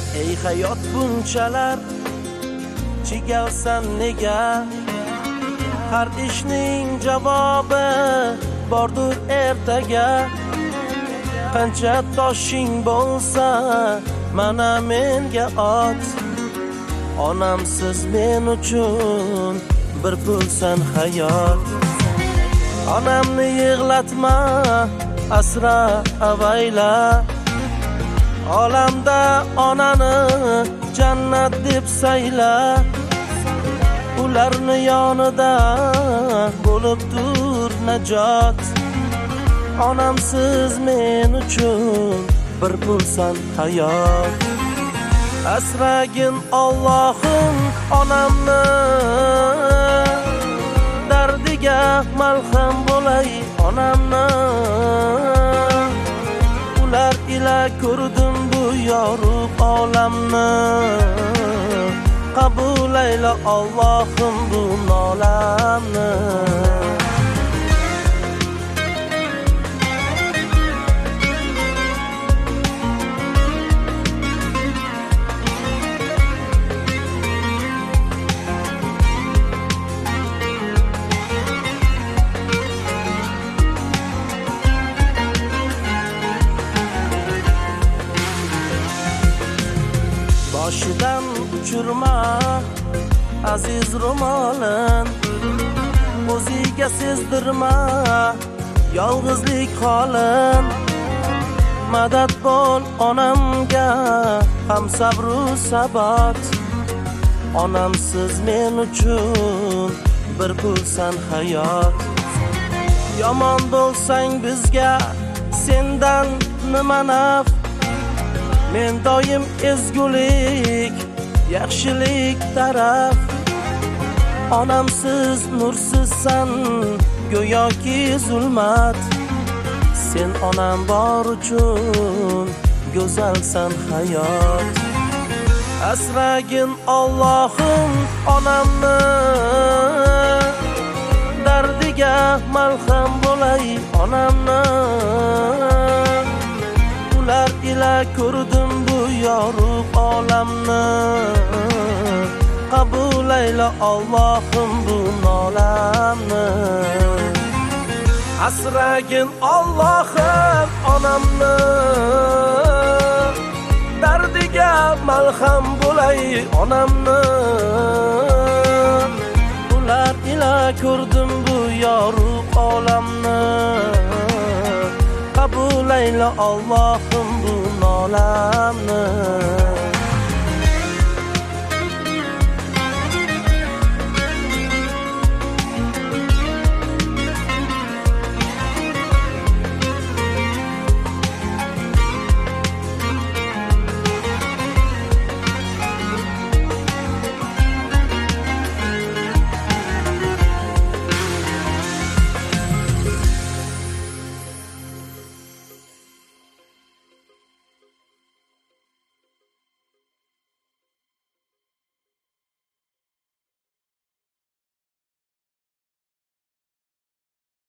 ey hayot bunchalar chigalsan nega? Har ishning javobi bordur ertaga. Qancha toshing bo'lsa mana menga ot. Onamsiz men uchun bir pulsan hayot. Onamni yig'latma, asra avayla. Olamda onani jannat deb sayla. Ularni yonida bo'lib tur najot. Onamsiz men uchun bir pulsan hayot. Asragin Allohim onamni, dardiga malham bo'lay onamni. Ular ila ko'rdim bu yorug' olamni. Qabul ayla Allohim bu nolamni. Boshidan uchirma aziz ro'molin, o'ziga sezdirma yolg'izlik holin. Madad bo'l onamga ham sabru sabot. Onamsiz men uchun bir pulsan hayot. Yomon bo'lsang bizga sendan nima naf? Men doim ezgulik, yaxshilik taraf. Onamsiz nursizsan, go'yoki zulmat. Sen onam bor uchun go'zalsan hayot. Asragin Allohim onamni, dardiga malham bo'lay onamni. Ular ila ko'rdim bu yorug' olamni. Qabul ayla Allohim bu nolamni. Asragin Allohim onamni, dardiga malham bo'lay onamni. Ular ila ko'rdim bu yorug' olamni. Qabul ayla Allohim bu nolamni.